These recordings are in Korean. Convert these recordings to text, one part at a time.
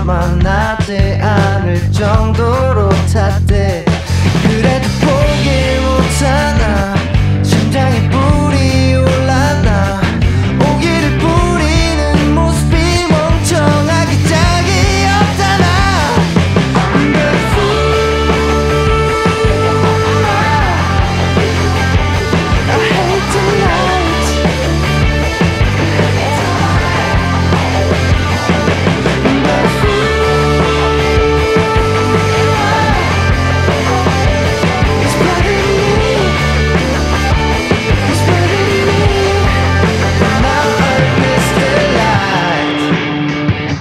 만나지 않을 정도로 탔대. 그래도 포기 못하나 심장에 불이 올랐나. 오기를 부리는 모습이 멍청하기 짝이 없잖아. I hate tonight. It's burning me. It's burning me. But now I miss the light.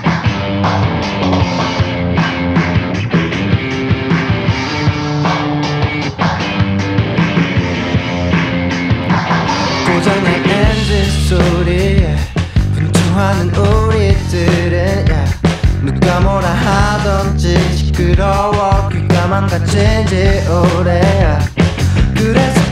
고장난 엔진 소리에 분투하는 우리들은 누가 뭐라 하던지 시끄러워 귀가 망가진 지 오래야. 그래서